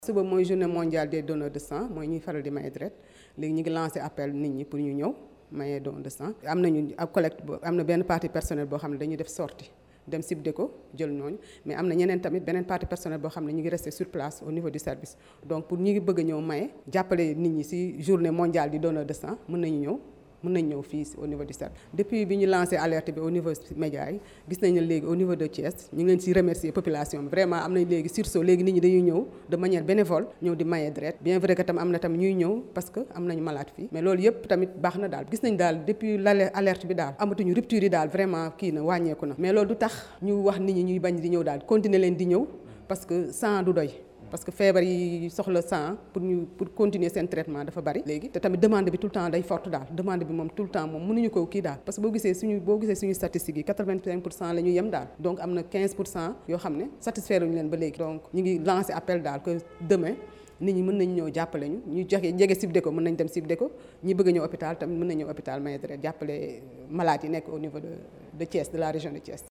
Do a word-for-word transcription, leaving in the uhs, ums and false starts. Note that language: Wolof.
suba mooy journée mondiale des donneurs de sang mooy ñuy faral di maye deret léegi ñu ngi lancé appel nit ñi pour ñu ñëw maye don de sang. am nañu ak collecte bo am na benn partie personnel boo xam ne dañuy def sortie dem Sibdeco jël ñooñu mais am na ñeneen tamit beneen partie personnel boo xam ne ñu ngi resté sur place au niveau du service donc pour ñi ngi bëgg a ñëw maye jàppale nit ñi ci journée mondiale du donneur de sang mën nañu ñëw. mën nañ ñëw fii au niveau du service depuis bi ñu lancé alerte bi au niveau média yi gis nañ ne léegi au niveau de Thiès ñu ngi leen ci remercier population bi vraiment am nañ léegi sursaut léegi nit ñi dañuy ñëw de manière bénévole ñëw di maye deret bien vrai que tam am na tam ñuy ñëw parce que am nañu malade fii mais loolu yëpp tamit baax na daal gis nañ daal depuis l'alerte bi daal amatuñu rupture yi daal vraiment kii na wàññeeku na mais loolu du tax ñu wax nit ñi ñuy bañ di ñëw daal continuer leen di ñëw parce que sang du doy parce que feebar yi soxla sang pour ñu pour continuer seen traitement dafa bari léegi te tamit demande bi tout le temps day forte daal demande bi moom tout le temps moom mënuñu ko kii daal parce que boo gisee suñu boo gisee suñu statistiques yi quatre-vingt-cinq pour cent la ñu yem daal donc am na quinze pour cent yoo xam ne satisfaire uñu leen ba léegi donc ñu ngi lancé appel daal que demain nit ñi mën nañu ñëw jàppale ñu ñu joxe jege Sibdeco mën nañ dem Sibdeco ñi bëgg a ñëw hôpital tamit mën nañu ñëw hôpital maye deret jàppale malades yi nekk au niveau de de Thiès de la région de Thiès.